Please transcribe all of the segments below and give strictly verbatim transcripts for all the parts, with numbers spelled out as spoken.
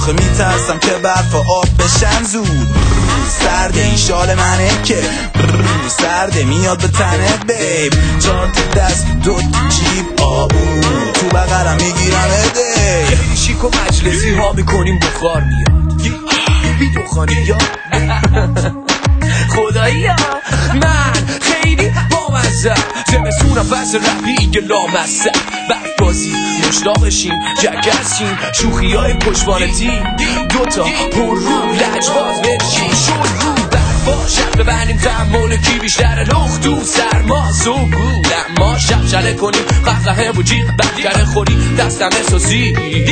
آخه میترسم که برف و آب بشن زود. سرده این شال منه که سرده میاد به تنه بیب. چهار تا دست دو تا جیب آبو تو بغلم میگیرم اده. خیلی شیک و مجلسی ها میکنیم بخار میاد بی دخانی یا خدایی ها من خیلی بامزه زمستونم فصل رفیق لامصب برف بازی مشتاقشیم جگرسیم شوخی های پشوانتی دوتا پر رو لجباز بشیم شد رو برفا شب ببنیم تحمل کی بیشتر لخت تو سرما سوگو لما شب شله کنیم قهقه و جیغ بکره خوری دستم احساسی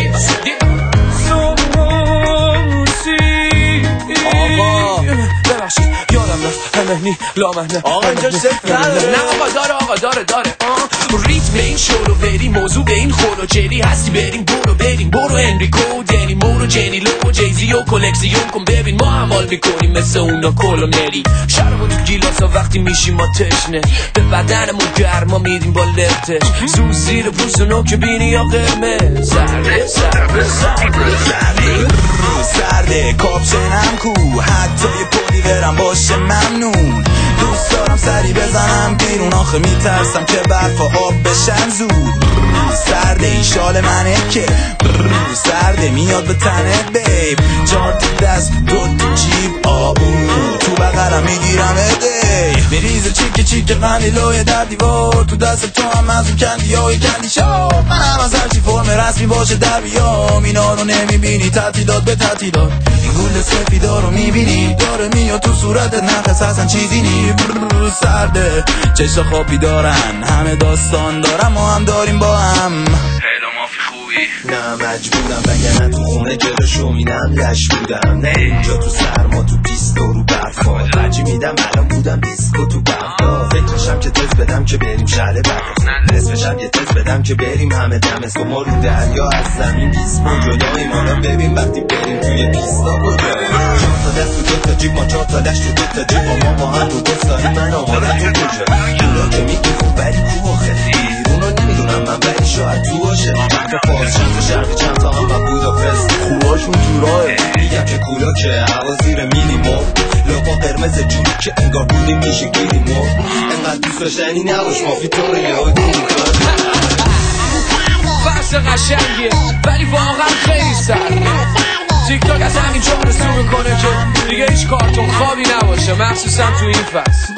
آقا ببخشید یادم رفت همهنی لامهنه آقا اینجا صفر نداره. نه آقا داره آقا داره داره ریتم این شورو بریم موضوع به این خورو جلی هستی بریم برو بریم برو انریکو دنی مورو جنی لو جیزی و کلکسیون کن ببین ما عمال میکنیم مثل اونا کلونری شرمون تو گیلاسا وقتی میشیم ما تشنه به بدنمون گرما میدیم با لفتش زو زیر پوست و نوک بینی یا قرمز سرده سرده سرده سرده سرده کاپشنم کو حتی یه پولی برم باشه ممنون. دوست دارم سری بزنم بیرون آخه میترسم که برف و آب بشن زود. سرده این شال منه که سرده میاد به تنه بیب. چهار تا دست دو تا جیب آبو تو بغلم میگیرم اده. میریزه چیک چیک قندیلوی در دیوار تو دست تو هم از اون کندی های کندی شا. من هم از هرچی فرم رسمی باشه در بیام اینا رو نمیبینی تعطیلات به تعطیلات این گل سفیدا رو میبینی داره میاد تو صورتت نفس اصلا چیزی نی. سرده چشم خوابی دارن همه داستان دارم ما هم داریم با هم. هیلا مافی خوبی نه مجبورم وگرنه تو خونه جلوشو مینم لش بودم. نه اینجا تو سرما تو پیست و رو برفا رجی میدم الان بودم دیسکو تو بغداد. فکرشم که تز بدم که بریم شهر بغداد نصفشم یه تز بدم که بریم همه دمست و ما رو دریا از زمین بیست ما جداییم حالا ببین وقتی بریم توی پیستا کجاییم. چهار تا دست و دو تا جیب ما چهار تا لشت و دو تا جیب ما با هم رو بستاری من آمارم تو کجا اونا که میگی خوب ولی کو آخه اونو نمیدونم من ولی شاید تو باشه. حرف فارس چند تا شرقی چند تا هم و بوداپست خوباشون تو راه میگم که کولا که هوا زیر مینیموم لپا قرمز جوری که انگار بودیم میشه گیریمو انقدر دوست داشتنی نباش مافی تو رو یه دیدی فصل قشنگیه ولی واقعا خیلی سرده. تیک تاک از همین جا رسو میکنه که دیگه هیچ کارتون خوابی نباشه مخصوصا تو این فصل.